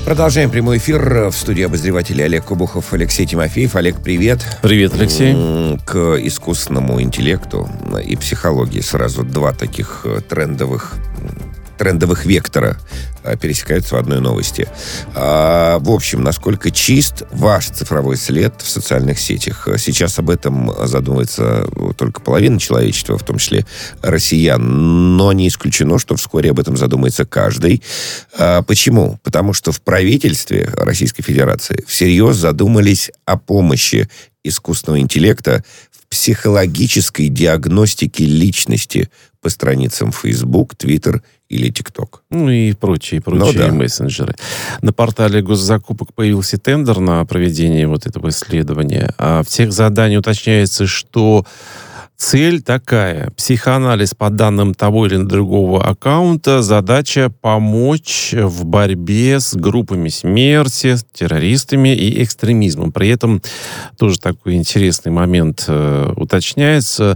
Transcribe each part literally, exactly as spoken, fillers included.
Продолжаем прямой эфир. В студии обозревателей Олег Кубухов, Алексей Тимофеев. Олег, привет. Привет, Алексей. К искусственному интеллекту и психологии сразу два таких трендовых, трендовых вектора пересекаются в одной новости. А, в общем, насколько чист ваш цифровой след в социальных сетях? Сейчас об этом задумывается только половина человечества, в том числе россиян, но не исключено, что вскоре об этом задумается каждый. А, почему? Потому что в правительстве Российской Федерации всерьез задумались о помощи искусственного интеллекта в психологической диагностике личности по страницам Facebook, Twitter или TikTok. Ну и прочие, прочие ну, да. мессенджеры. На портале госзакупок появился тендер на проведение вот этого исследования. А в тех заданиях уточняется, что цель такая. Психоанализ по данным того или другого аккаунта. Задача помочь в борьбе с группами смерти, террористами и экстремизмом. При этом тоже такой интересный момент э, уточняется.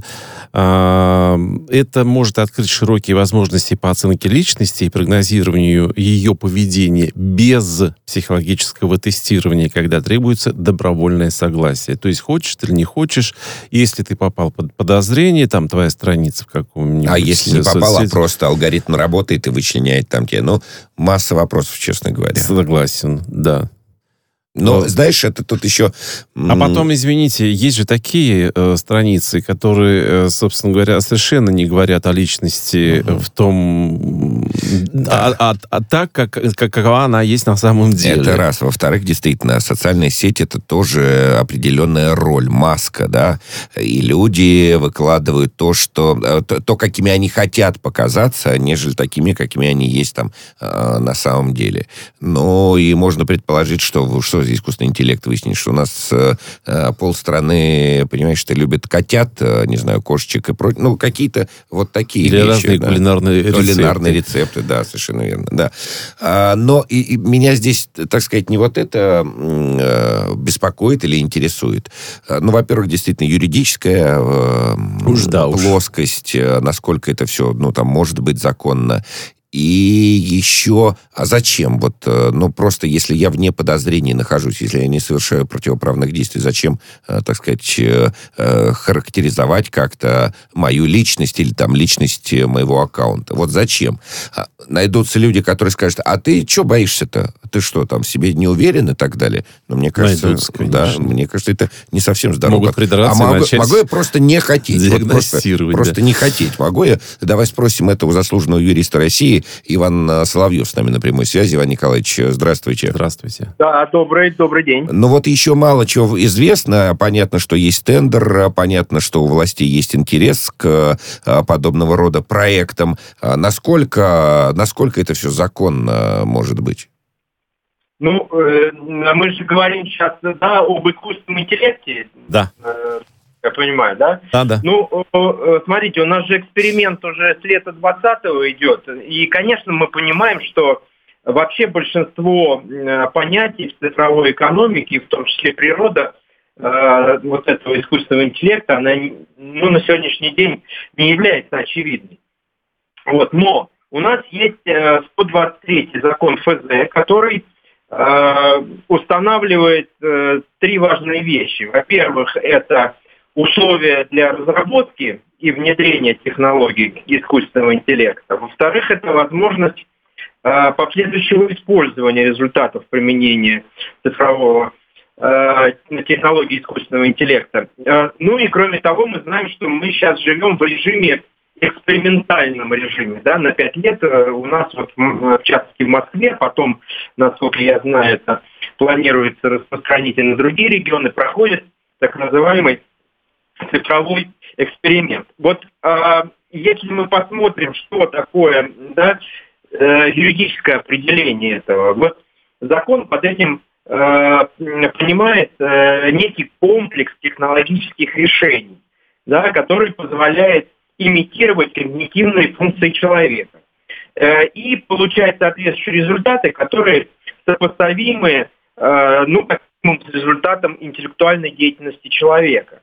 Э, это может открыть широкие возможности по оценке личности и прогнозированию ее поведения без психологического тестирования, когда требуется добровольное согласие. То есть хочешь ты или не хочешь, если ты попал под подозрение, подозрение, там, твоя страница в каком-нибудь... А если не попала, соцсети... просто алгоритм работает и вычленяет там тебе. Ну, масса вопросов, честно говоря. Согласен, да. Но, Но, знаешь, это тут еще... А потом, извините, есть же такие э, страницы, которые, э, собственно говоря, совершенно не говорят о личности угу. в том... Да. А, а, а так, как, какова она есть на самом деле. Это раз. Во-вторых, действительно, социальная сеть — это тоже определенная роль, маска, да. И люди выкладывают то, что... То, то какими они хотят показаться, нежели такими, какими они есть там э, на самом деле. Ну, и можно предположить, что... что искусственный интеллект выяснит, что у нас э, полстраны, понимаешь, что любят котят, э, не знаю, кошечек и прочее. Ну, какие-то вот такие Или вещи. разные да. кулинарные рецепты. Кулинарные рецепты, да, совершенно верно, да. А, но и, и меня здесь, так сказать, не вот это э, беспокоит или интересует. Ну, во-первых, действительно, юридическая э, уж, да, плоскость, уж. насколько это все, ну, там, может быть законно. И еще, а зачем? Вот, ну, просто если я вне подозрений нахожусь, если я не совершаю противоправных действий, зачем, так сказать, характеризовать как-то мою личность или там личность моего аккаунта? Вот зачем? Найдутся люди, которые скажут, а ты что боишься-то? Ты что, там, в себе не уверен и так далее? Но мне кажется, Найдутся, да, мне кажется, это не совсем здорово. Могут придраться а могу, начать могу я просто не хотеть? Вот просто просто да. не хотеть. Могу я? Давай спросим этого заслуженного юриста России. Иван Соловьев с нами на прямой связи. Иван Николаевич, здравствуйте. Здравствуйте. Да, добрый, добрый день. Ну вот еще мало чего известно. Понятно, что есть тендер, понятно, что у властей есть интерес к подобного рода проектам. Насколько, насколько это все законно может быть? Ну, э, мы же говорим сейчас, да, об искусственном интеллекте. Да. Э, я понимаю, да? Да, да. Ну, э, смотрите, у нас же эксперимент уже с лета двадцатого идет. И, конечно, мы понимаем, что вообще большинство э, понятий в цифровой экономике, в том числе природа, э, вот этого искусственного интеллекта, она, ну, на сегодняшний день не является очевидной. Вот, но у нас есть э, сто двадцать третий закон эф зэ, который э, устанавливает э, три важные вещи. Во-первых, это условия для разработки и внедрения технологий искусственного интеллекта. Во-вторых, это возможность э, последующего использования результатов применения цифрового э, технологии искусственного интеллекта. Э, ну и кроме того, мы знаем, что мы сейчас живем в режиме экспериментальном режиме, да, на пять лет у нас, вот, в частности, в Москве, потом, насколько я знаю, это планируется распространить и на другие регионы, проходит так называемый цифровой эксперимент. Вот э, если мы посмотрим, что такое, да, э, юридическое определение этого, вот закон под этим э, понимает э, некий комплекс технологических решений, да, который позволяет имитировать когнитивные функции человека э, и получать соответствующие результаты, которые сопоставимы э, ну, с результатом интеллектуальной деятельности человека.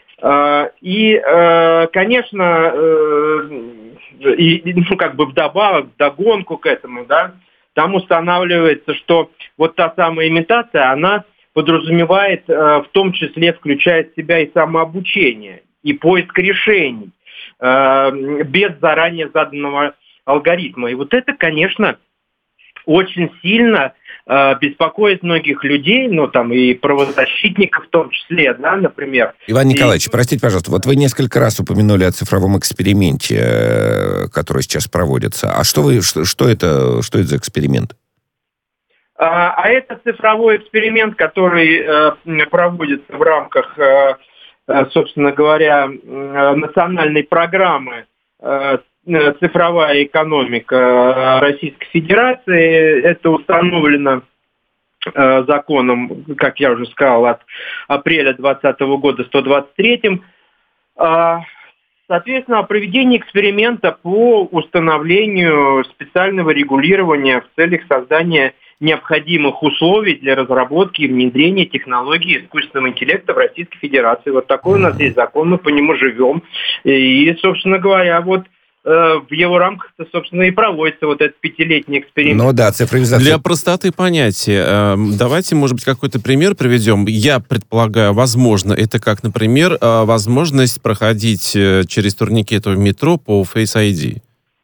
Э, и, э, конечно, э, и, ну, как бы вдобавок, вдогонку к этому, да, там устанавливается, что вот та самая имитация, она подразумевает, в том числе включает в себя и самообучение, и поиск решений без заранее заданного алгоритма. И вот это, конечно, очень сильно э, беспокоит многих людей, ну, там, и правозащитников в том числе, да, например. Иван Николаевич, и... простите, пожалуйста, вот вы несколько раз упомянули о цифровом эксперименте, э, который сейчас проводится. А что вы, что, что это, что это за эксперимент? А, а это цифровой эксперимент, который э, проводится в рамках, э, собственно говоря, э, национальной программы э, «Цифровая экономика Российской Федерации». Это установлено э, законом, как я уже сказал, от апреля двадцатого года сто двадцать третьим. Э, соответственно, о проведении эксперимента по установлению специального регулирования в целях создания необходимых условий для разработки и внедрения технологий искусственного интеллекта в Российской Федерации. Вот такой у нас есть закон, мы по нему живем. И, собственно говоря, вот в его рамках-то, собственно, и проводится вот этот пятилетний эксперимент. Ну да, цифровизация. Для простоты понятия, давайте, может быть, какой-то пример приведем. Я предполагаю, возможно, это как, например, возможность проходить через турникеты в метро по Face ай ди.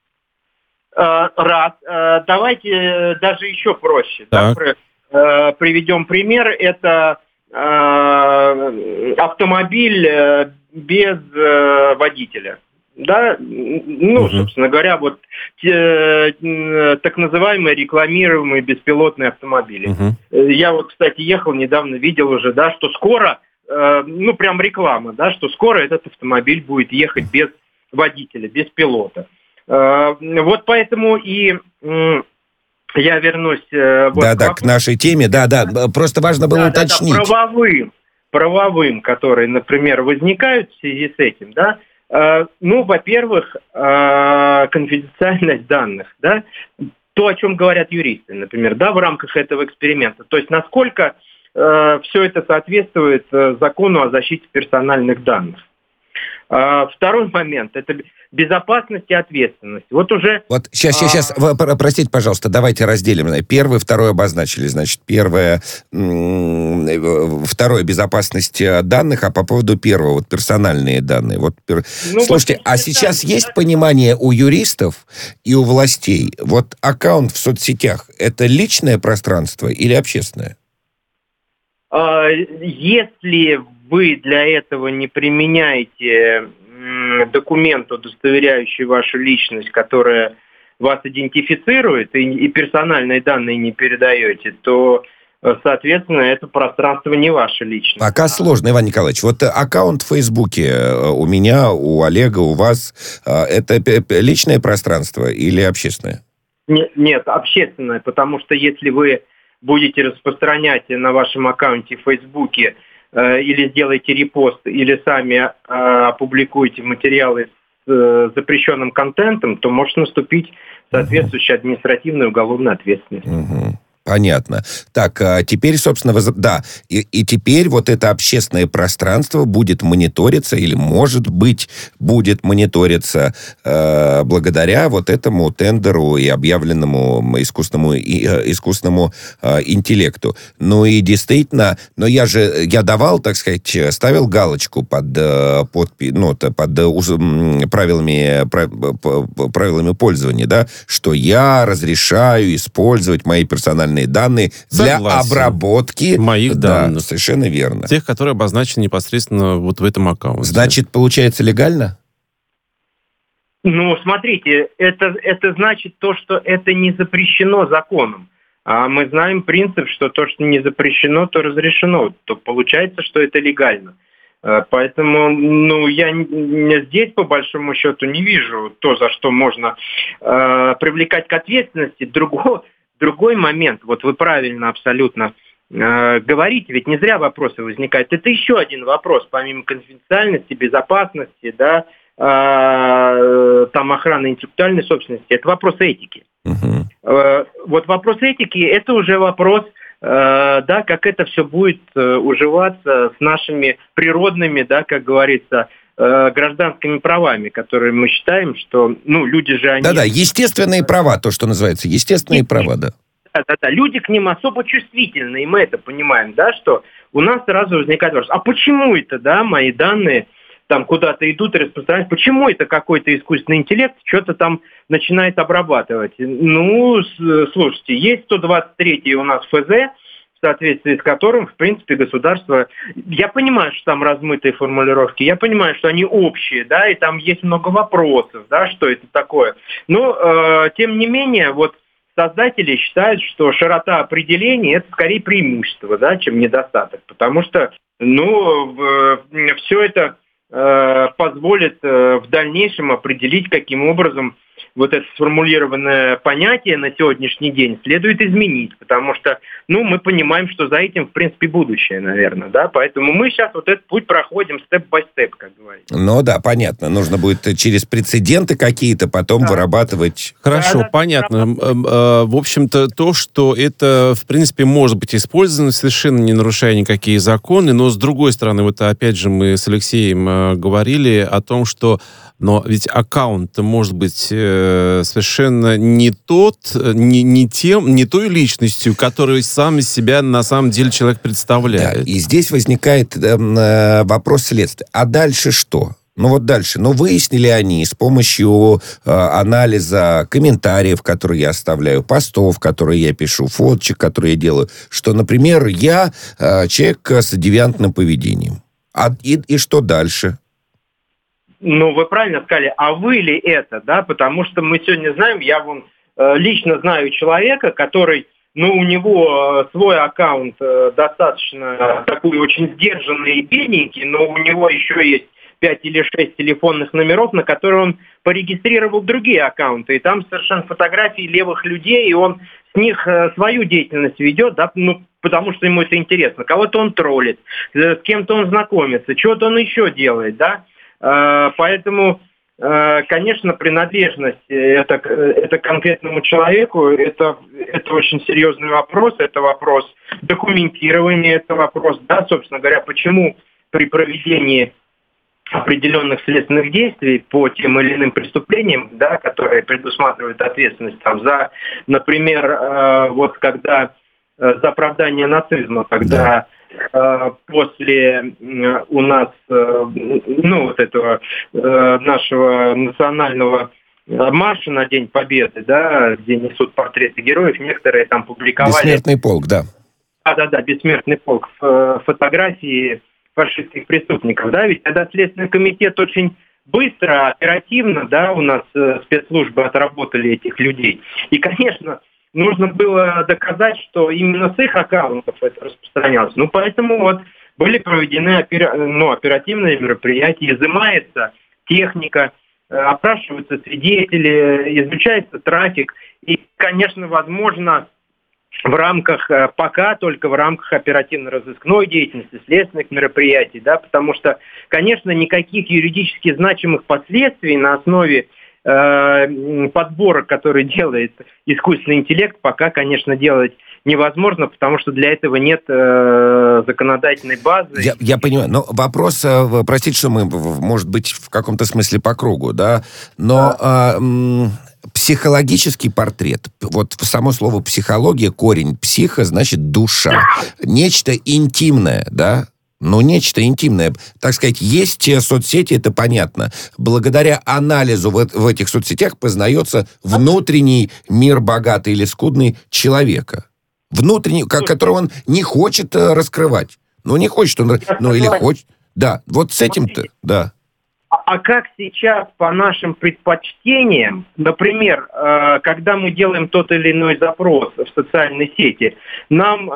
Раз. Давайте даже еще проще. Да, приведем пример. Это автомобиль без водителя. Да, ну, угу. собственно говоря, вот те, так называемые рекламируемые беспилотные автомобили. Угу. Я вот, кстати, ехал недавно, видел уже, да, что скоро, э, ну, прям реклама, да, что скоро этот автомобиль будет ехать без водителя, без пилота. Э, вот поэтому и э, я вернусь... Э, вот, да, да, к нашей теме, да, да, просто важно было да, уточнить. Да, да, правовым, правовым, которые, например, возникают в связи с этим, да. Ну, во-первых, конфиденциальность данных, да, то, о чем говорят юристы, например, да, в рамках этого эксперимента. То есть, насколько э, все это соответствует закону о защите персональных данных. А, второй момент – это безопасность и ответственность. Вот уже... Вот сейчас, сейчас, сейчас, а... простите, пожалуйста, давайте разделим. Первый, второй обозначили. Значит, первое, второе – безопасность данных, а по поводу первого, вот персональные данные. Вот, ну, слушайте, вот, а сейчас есть да? понимание у юристов и у властей, вот аккаунт в соцсетях – это личное пространство или общественное? А, если вы для этого не применяете документ, удостоверяющий вашу личность, которая вас идентифицирует, и, и персональные данные не передаете, то, соответственно, это пространство не ваше личное. Пока сложно, Иван Николаевич. Вот аккаунт в Фейсбуке у меня, у Олега, у вас, это личное пространство или общественное? Нет, нет, общественное, потому что если вы будете распространять на вашем аккаунте в Фейсбуке или сделаете репост, или сами э, опубликуете материалы с э, запрещенным контентом, то может наступить соответствующая административная уголовная ответственность. Угу. Понятно. Так, а теперь, собственно, воз... да, и, и теперь вот это общественное пространство будет мониториться, или, может быть, будет мониториться э, благодаря вот этому тендеру и объявленному искусственному, и, э, искусственному э, интеллекту. Ну и действительно, но я же, я давал, так сказать, ставил галочку под, э, под, ну, под э, правилами, правилами пользования, да, что я разрешаю использовать мои персональные данные для Согласен. обработки моих да, данных. Совершенно верно. Тех, которые обозначены непосредственно вот в этом аккаунте. Значит, получается легально? Ну, смотрите, это, это значит то, что это не запрещено законом. А мы знаем принцип, что то, что не запрещено, то разрешено. То получается, что это легально. Поэтому, ну, я здесь, по большому счету, не вижу то, за что можно э, привлекать к ответственности. Другого Другой момент, вот вы правильно абсолютно э, говорите, ведь не зря вопросы возникают. Это еще один вопрос, помимо конфиденциальности, безопасности, да, э, там охраны интеллектуальной собственности, это вопрос этики. Uh-huh. Э, вот вопрос этики, это уже вопрос, э, да, как это все будет э, уживаться с нашими природными, да, как говорится, гражданскими правами, которые мы считаем, что, ну, люди же они... Да-да, естественные права, то, что называется, естественные и, права, да. Да-да-да, люди к ним особо чувствительны, и мы это понимаем, да, что у нас сразу возникает вопрос, а почему это, да, мои данные там куда-то идут и распространяются, почему это какой-то искусственный интеллект что-то там начинает обрабатывать? Ну, слушайте, есть сто двадцать третий у нас ФЗ, в соответствии с которым, в принципе, государство... Я понимаю, что там размытые формулировки, я понимаю, что они общие, да, и там есть много вопросов, да, что это такое. Но, э, тем не менее, вот создатели считают, что широта определений – это скорее преимущество, да, чем недостаток, потому что, ну, все это э, позволит э, в дальнейшем определить, каким образом вот это сформулированное понятие на сегодняшний день следует изменить, потому что, ну, мы понимаем, что за этим, в принципе, будущее, наверное, да, поэтому мы сейчас вот этот путь проходим степ-бай-степ, как говорится. Ну да, понятно, нужно будет через прецеденты какие-то потом да. вырабатывать. Хорошо, да, понятно. Да. В общем-то, то, что это, в принципе, может быть использовано, совершенно не нарушая никакие законы, но, с другой стороны, вот опять же мы с Алексеем говорили о том, что но ведь аккаунт может быть э, совершенно не тот, не, не тем, не той личностью, которую сам из себя на самом деле человек представляет. Да, и здесь возникает э, вопрос следствия. А дальше что? Ну вот дальше. Ну выяснили они с помощью э, анализа комментариев, которые я оставляю, постов, которые я пишу, фоточек, которые я делаю, что, например, я э, человек с девиантным поведением. А, и, и что дальше? Ну, вы правильно сказали, а вы ли это, да, потому что мы сегодня знаем, я вон э, лично знаю человека, который, ну, у него э, свой аккаунт э, достаточно такой очень сдержанный и бедненький, но у него еще есть пять или шесть телефонных номеров, на которые он порегистрировал другие аккаунты, и там совершенно фотографии левых людей, и он с них э, свою деятельность ведет, да, ну, потому что ему это интересно, кого-то он троллит, с кем-то он знакомится, что-то он еще делает, да. Поэтому, конечно, принадлежность это, это конкретному человеку, это, это очень серьезный вопрос, это вопрос документирования, это вопрос, да, собственно говоря, почему при проведении определенных следственных действий по тем или иным преступлениям, да, которые предусматривают ответственность там, за, например, вот когда за оправдание нацизма, когда после у нас, ну, вот этого нашего национального марша на День Победы, да, где несут портреты героев, некоторые там публиковали... Бессмертный полк, да. Да-да-да, Бессмертный полк, фотографии фашистских преступников, да, ведь тогда Следственный комитет очень быстро, оперативно, да, у нас спецслужбы отработали этих людей. И, конечно, нужно было доказать, что именно с их аккаунтов это распространялось. Ну, поэтому вот были проведены опера... ну, оперативные мероприятия, изымается техника, опрашиваются свидетели, изучается трафик. И, конечно, возможно, в рамках, пока только в рамках оперативно-розыскной деятельности, следственных мероприятий, да, потому что, конечно, никаких юридически значимых последствий на основе подбора, который делает искусственный интеллект, пока, конечно, делать невозможно, потому что для этого нет э, законодательной базы. Я, я понимаю, но вопрос, э, простите, что мы, может быть, в каком-то смысле по кругу, да, но да. Э, м, психологический портрет, вот само слово психология, корень психа, значит душа, нечто интимное, да, ну, нечто интимное. Так сказать, есть соцсети, это понятно. Благодаря анализу в, в этих соцсетях познается внутренний мир, богатый или скудный, человека. Внутренний, которого он не хочет раскрывать. Ну, не хочет он, ну, или хочет. Да, вот с этим-то, да. А как сейчас по нашим предпочтениям, например, когда мы делаем тот или иной запрос в социальной сети, нам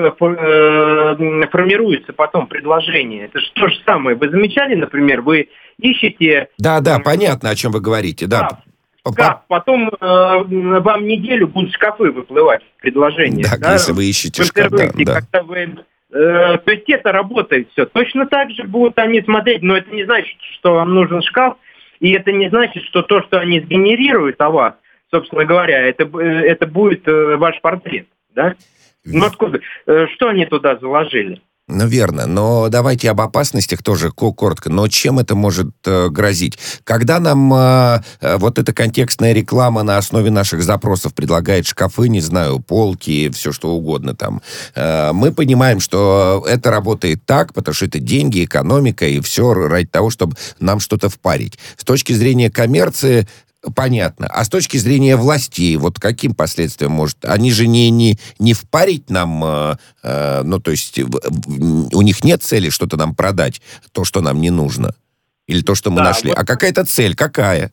формируется потом предложение. Это же то же самое. Вы замечали, например, вы ищете... Да, да, понятно, о чем вы говорите, да. Как? Потом э, вам неделю будут шкафы выплывать предложения. Да, да, если вы ищете шкаф, да, да. Когда вы... То есть это работает все. Точно так же будут они смотреть, но это не значит, что вам нужен шкаф, и это не значит, что то, что они сгенерируют о вас, собственно говоря, это, это будет ваш портрет, да? Ну откуда? Что они туда заложили? Ну, верно. Но давайте об опасностях тоже коротко. Но чем это может э, грозить? Когда нам э, э, вот эта контекстная реклама на основе наших запросов предлагает шкафы, не знаю, полки, все что угодно там, э, мы понимаем, что это работает так, потому что это деньги, экономика и все ради того, чтобы нам что-то впарить. С точки зрения коммерции понятно. А с точки зрения властей, вот каким последствиям может... Они же не, не, не впарить нам, э, э, ну, то есть в, в, у них нет цели что-то нам продать, то, что нам не нужно, или то, что мы Да, нашли. вот... А какая-то цель, какая?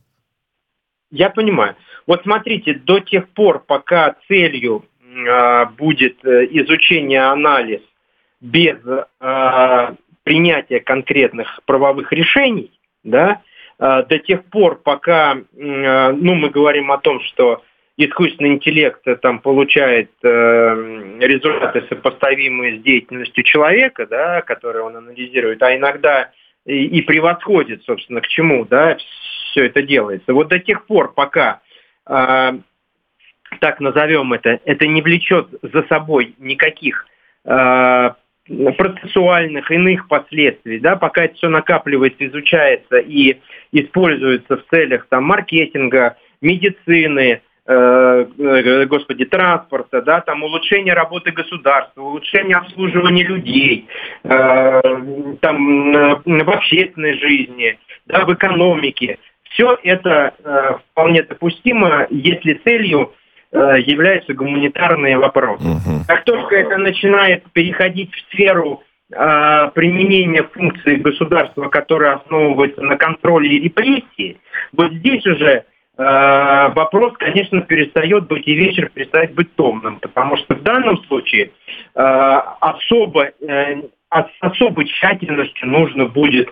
Я понимаю. Вот смотрите, до тех пор, пока целью э, будет изучение, анализ без э, принятия конкретных правовых решений, да, до тех пор, пока, ну, мы говорим о том, что искусственный интеллект там получает э, результаты, сопоставимые с деятельностью человека, да, которые он анализирует, а иногда и, и превосходит, собственно, к чему, да, все это делается. Вот до тех пор, пока, э, так назовем это, это не влечет за собой никаких э, процессуальных, иных последствий, да, пока это все накапливается, изучается и используется в целях там маркетинга, медицины, э, господи, транспорта, да, там улучшение работы государства, улучшение обслуживания людей, э, там э, в общественной жизни, да, в экономике. Все это э, вполне допустимо, если целью являются гуманитарные вопросы. Uh-huh. Как только это начинает переходить в сферу э, применения функций государства, которые основываются на контроле и репрессии, вот здесь уже э, вопрос, конечно, перестает быть, и вечер перестает быть томным, потому что в данном случае э, особо, э, с особой тщательностью нужно будет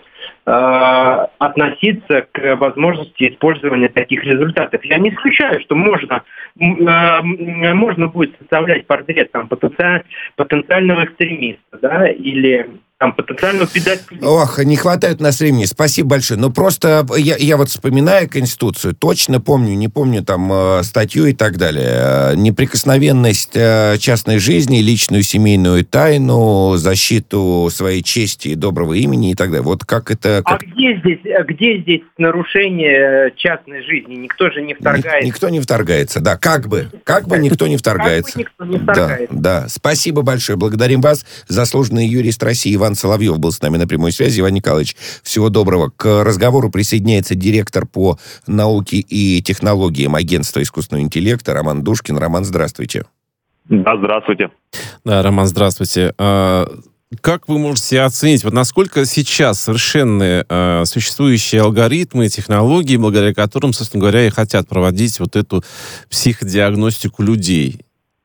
э, относиться к возможности использования таких результатов. Я не исключаю, что можно, э, можно будет составлять портрет там, потенциаль, потенциального экстремиста, да, или там, потенциального педофила. Ох, не хватает у нас времени. Спасибо большое. Но просто я, я вот вспоминаю Конституцию, точно помню, не помню там э, статью и так далее. Э, неприкосновенность э, частной жизни, личную семейную тайну, защиту своей чести и доброго имени и так далее. Вот как это... Как... А где здесь, где здесь нарушение частной жизни? Никто же не вторгается. Ник- никто не вторгается, да. Как бы. Как бы никто не вторгается. Как бы никто не вторгается. Да, да. Спасибо большое. Благодарим вас. Заслуженный юрист России Иван Соловьев был с нами на прямой связи. Иван Николаевич, всего доброго. К разговору присоединяется директор по науке и технологиям агентства искусственного интеллекта Роман Душкин. Роман, здравствуйте. Да, здравствуйте. Да, Роман, здравствуйте. А, как вы можете оценить, вот насколько сейчас совершенны а, существующие алгоритмы, технологии, благодаря которым, собственно говоря, и хотят проводить вот эту психодиагностику людей?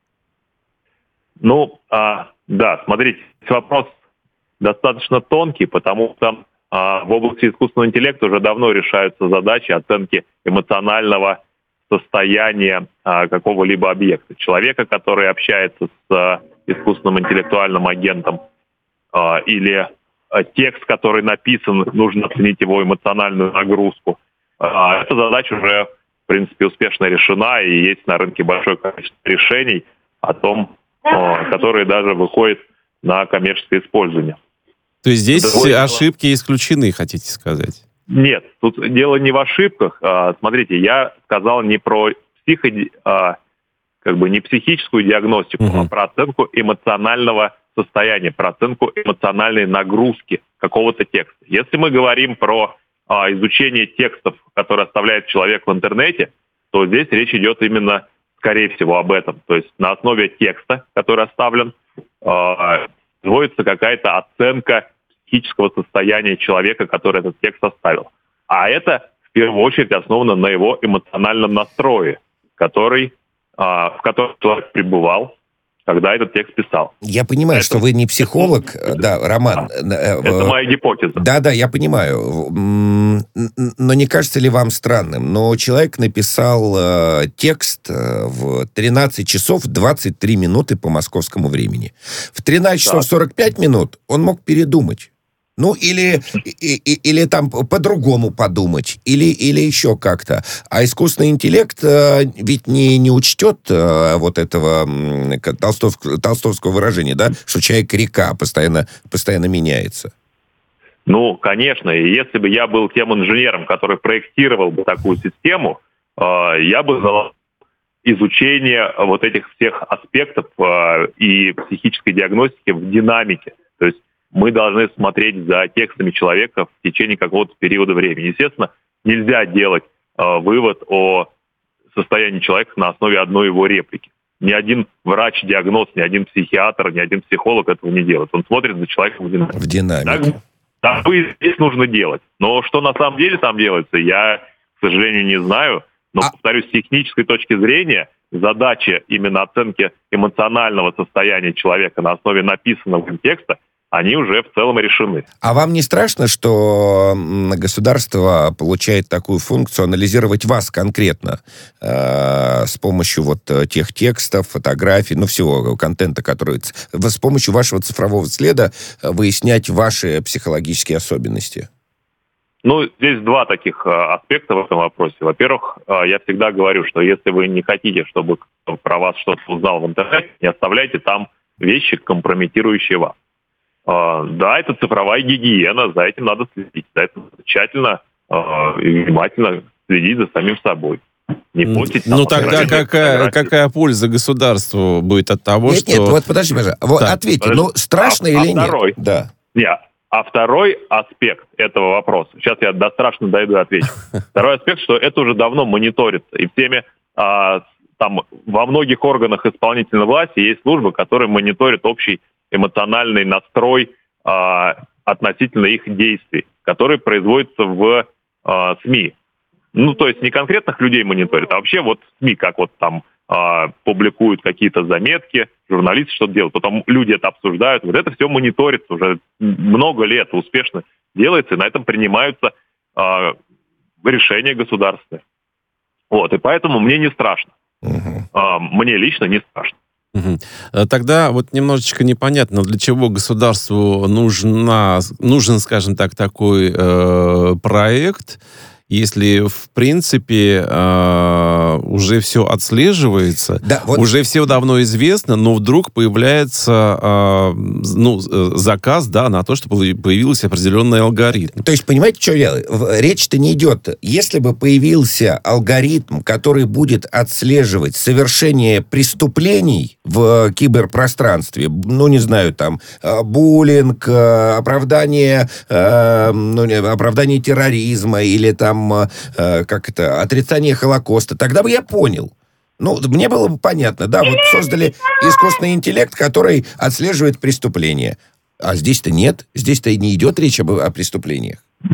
Ну, а, да, смотрите, вопрос достаточно тонкий, потому что а, в области искусственного интеллекта уже давно решаются задачи оценки эмоционального состояния а, какого-либо объекта. Человека, который общается с а, искусственным интеллектуальным агентом, а, или а, текст, который написан, нужно оценить его эмоциональную нагрузку. А, эта задача уже, в принципе, успешно решена, и есть на рынке большое количество решений о том, а, которые даже выходят на коммерческое использиение. То есть здесь Другое ошибки дело... исключены, хотите сказать? Нет, тут дело не в ошибках. А, смотрите, я сказал не про психо... а, как бы не психическую диагностику, угу. а про оценку эмоционального состояния, про оценку эмоциональной нагрузки какого-то текста. Если мы говорим про а, изучение текстов, которые оставляет человек в интернете, то здесь речь идет именно, скорее всего, об этом. То есть на основе текста, который оставлен, а, производится какая-то оценка психического состояния человека, который этот текст оставил. А это, в первую очередь, основано на его эмоциональном настрое, который, а, в котором человек пребывал, когда этот текст писал. Я понимаю, это... что вы не психолог, да, Роман. Да. Это моя гипотеза. Да-да, я понимаю. Но не кажется ли вам странным? Но человек написал э, текст в тринадцать часов двадцать три минуты по московскому времени. В тринадцать часов сорок пять минут он мог передумать. Ну, или, и, и, или там по-другому подумать, или, или еще как-то. А искусственный интеллект э, ведь не, не учтет э, вот этого э, толстов, толстовского выражения, да, что человек река постоянно, постоянно меняется. Ну, конечно, и если бы я был тем инженером, который проектировал бы такую систему, э, я бы заложил изучение вот этих всех аспектов э, и психической диагностики в динамике. То есть мы должны смотреть за текстами человека в течение какого-то периода времени. Естественно, нельзя делать э, вывод о состоянии человека на основе одной его реплики. Ни один врач-диагност, ни один психиатр, ни один психолог этого не делает. Он смотрит за человеком в динамике. В динамике. Так, так и здесь нужно делать. Но что на самом деле там делается, я, к сожалению, не знаю. Но, а... повторюсь, с технической точки зрения, задача именно оценки эмоционального состояния человека на основе написанного им текста, они уже в целом решены. А вам не страшно, что государство получает такую функцию анализировать вас конкретно э, с помощью вот тех текстов, фотографий, ну, всего контента, который... С помощью вашего цифрового следа выяснять ваши психологические особенности? Ну, здесь два таких аспекта в этом вопросе. Во-первых, я всегда говорю, что если вы не хотите, чтобы кто-то про вас что-то узнал в интернете, не оставляйте там вещи, компрометирующие вас. Да, это цифровая гигиена, за этим надо следить, за этим тщательно и внимательно следить за самим собой. Не постить, ну, тогда какая, какая польза государству будет от того, нет, что... Нет, вот подожди, пожалуйста. Вот ответьте, подожди. Ну, страшно а, или а второй, нет? Да. Нет. А второй аспект этого вопроса, сейчас я до страшно дойду и отвечу. Второй аспект, что это уже давно мониторится. И всеми, а, там, во многих органах исполнительной власти есть службы, которые мониторят общий эмоциональный настрой а, относительно их действий, которые производятся в а, СМИ. Ну, то есть не конкретных людей мониторят, а вообще вот СМИ, как вот там а, публикуют какие-то заметки, журналисты что-то делают, потом люди это обсуждают. Вот это все мониторится уже много лет, успешно делается, и на этом принимаются а, решения государственные. Вот, и поэтому мне не страшно. Uh-huh. А, мне лично не страшно. Угу. Тогда вот немножечко непонятно, для чего государству нужна, нужен, скажем так, такой э, проект, если, в принципе, э, уже все отслеживается, да, вот... уже все давно известно, но вдруг появляется э, ну, заказ, да, на то, чтобы появился определенный алгоритм. То есть, понимаете, что я... Речь-то не идет. Если бы появился алгоритм, который будет отслеживать совершение преступлений в киберпространстве, ну, не знаю, там, буллинг, оправдание, э, ну, оправдание терроризма или там как это, отрицание Холокоста, тогда бы я понял. Ну, мне было бы понятно, да, вот создали искусственный интеллект, который отслеживает преступления. А здесь-то нет, здесь-то и не идет речь об, о преступлениях.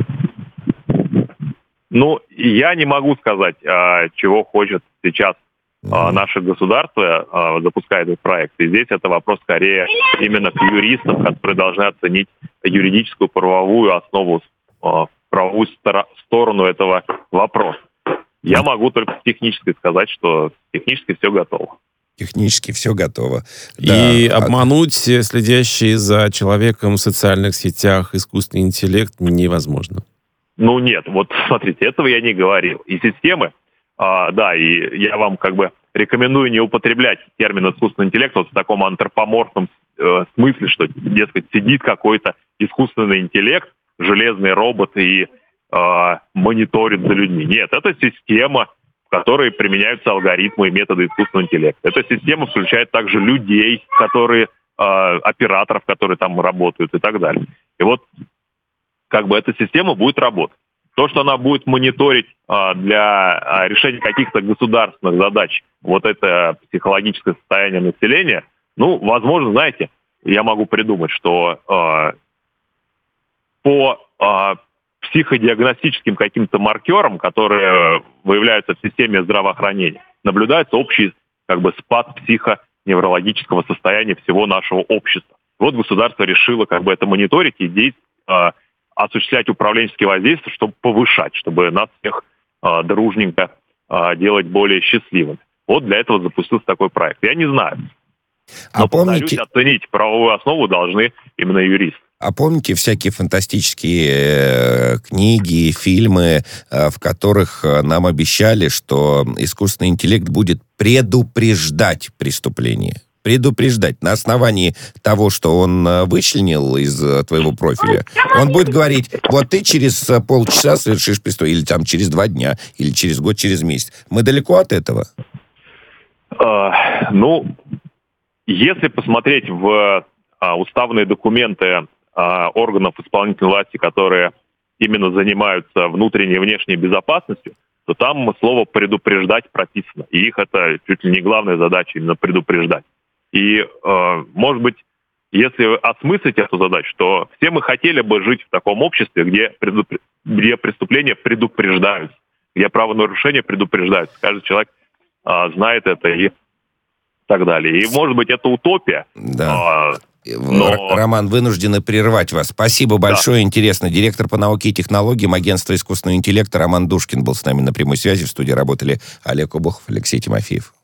Ну, я не могу сказать, чего хочет сейчас mm-hmm. наше государство, запуская этот проект. И здесь это вопрос скорее именно к юристам, которые должны оценить юридическую правовую основу, правовую сторону этого вопроса. Я могу только технически сказать, что технически все готово. Технически все готово. И да. обмануть следящие за человеком в социальных сетях искусственный интеллект невозможно. Ну нет, вот смотрите, этого я не говорил. И системы, а, да, и я вам как бы рекомендую не употреблять термин искусственный интеллект вот в таком антропоморфном э, смысле, что, дескать, сидит какой-то искусственный интеллект, железный робот и э, мониторит за людьми. Нет, это система, в которой применяются алгоритмы и методы искусственного интеллекта. Эта система включает также людей, которые, э, операторов, которые там работают и так далее. И вот как бы эта система будет работать. То, что она будет мониторить э, для э, решения каких-то государственных задач, вот это психологическое состояние населения, ну, возможно, знаете, я могу придумать, что э, по э, психодиагностическим каким-то маркерам, которые выявляются в системе здравоохранения, наблюдается общий как бы спад психоневрологического состояния всего нашего общества. Вот государство решило как бы это мониторить и действовать, э, осуществлять управленческие воздействия, чтобы повышать, чтобы нас всех э, дружненько э, делать более счастливыми. Вот для этого запустился такой проект. Я не знаю. Но, а помните... повторюсь, оценить правовую основу должны именно юристы. А помните всякие фантастические э, книги, фильмы, э, в которых э, нам обещали, что искусственный интеллект будет предупреждать преступление? Предупреждать. На основании того, что он э, вычленил из э, твоего профиля, он будет говорить, вот ты через э, полчаса совершишь преступление, или там через два дня, или через год, через месяц. Мы далеко от этого? А, ну, если посмотреть в а, уставные документы органов исполнительной власти, которые именно занимаются внутренней и внешней безопасностью, то там слово «предупреждать» прописано. И их это чуть ли не главная задача, именно предупреждать. И, э, может быть, если осмыслить эту задачу, то все мы хотели бы жить в таком обществе, где, предупр... где преступления предупреждаются, где правонарушения предупреждаются. Каждый человек э, знает это и так далее. И, может быть, это утопия. Да. Э, Но... Роман, вынуждены прервать вас. Спасибо большое, да. Интересно. Директор по науке и технологиям Агентства искусственного интеллекта Роман Душкин был с нами на прямой связи. В студии работали Олег Обухов, Алексей Тимофеев.